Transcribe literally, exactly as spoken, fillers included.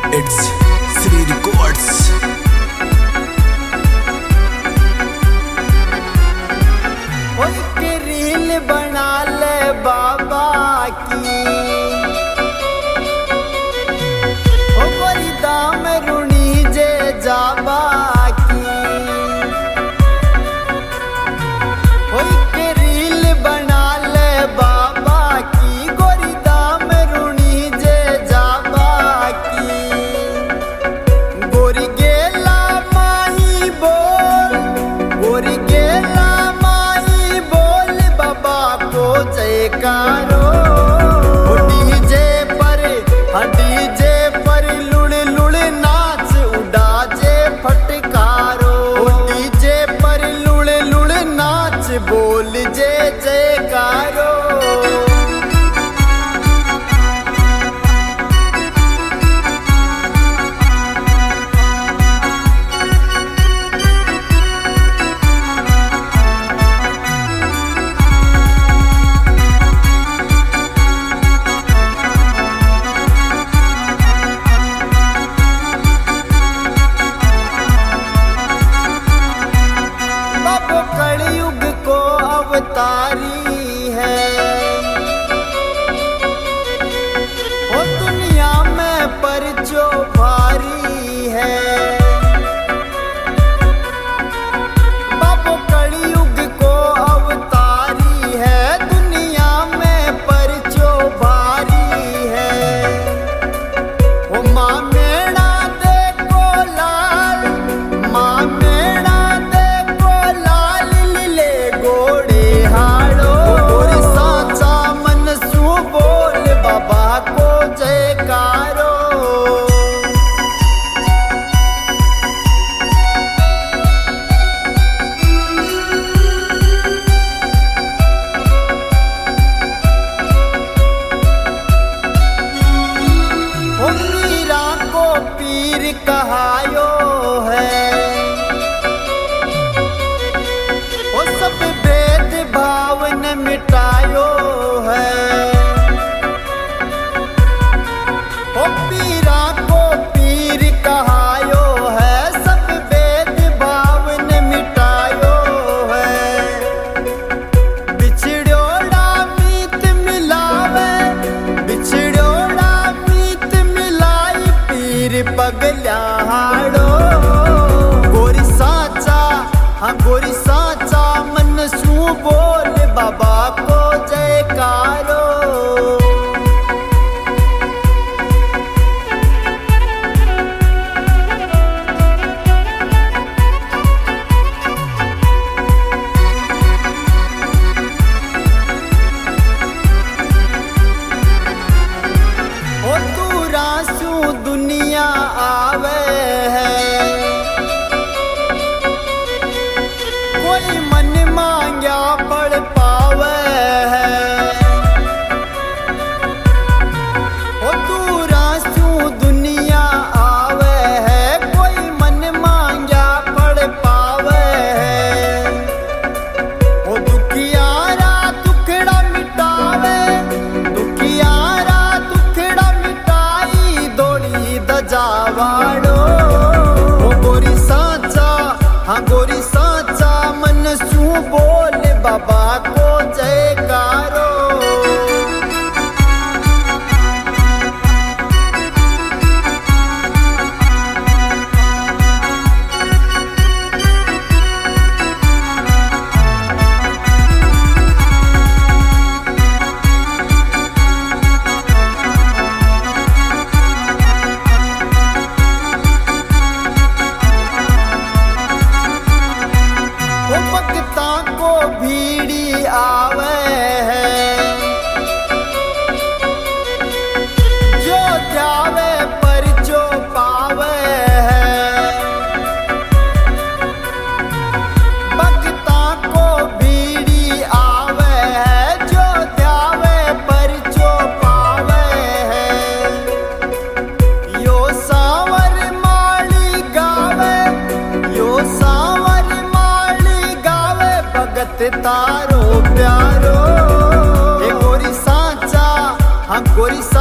It's Sri Records. एक reel बना ले बाबा की, ओ गोरी दाम रुणी जे जाबा की। एक रील बना ले बाबा की, गोरी दाम रुणी जे जाबा की। गोरी गेला माही बोल, गोरी गेला जयकारो डीजे पर, हाँ डीजे पर लुड़ लुड़ नाच उड़ा जे फटकारो। डीजे पर लुड़ लुड़ नाच बोल जे जयकारो। कलयुग को अवतारी है, ओ दुनिया में परचो भारी है। बाबो कलयुग को अवतारी है, दुनिया में परचो भारी है। ओ माँ मेरा देखो लाल, माँ मेरा बाबा को जयकारो। ओ मीरा को पीर कहायो है, ओ सब भेद भाव न मिटायो है। ओ पीरा को पीर कहायो है, सब भेद भाव न मिटायो है। बिछड़ोड़ा मीत मिलावे, बिछड़ोड़ा मीत मिलाई पीर पगला हाड़ो। गोरी साचा, हाँ गोरी साचा मन सू बोल बाबा को जयकारो। दुनिया आवे है, कोई मन मांग्या पड़ पावे है। ओ दूरा सू दुनिया आवे है, कोई मन मांग्या पड़ पावे है। ओ दुखियारा दुखड़ा मिटावे, दुखियारा दुखड़ा मिटाई दौड़ी दजावाड़ो। ओ गोरी साचा, हाँ गोरी साचा मन सू बोल बाबा को जयकारो। भक्ता को भीड़ी आवे है, जो जावे पर जो पावे है। भक्ता को भीड़ी आवे है, जो जावे पर जो पावे है। यो सावर माली गावे, यो सावर भगत तारो प्यारो। ए गोरी साचा, हाँ गोरी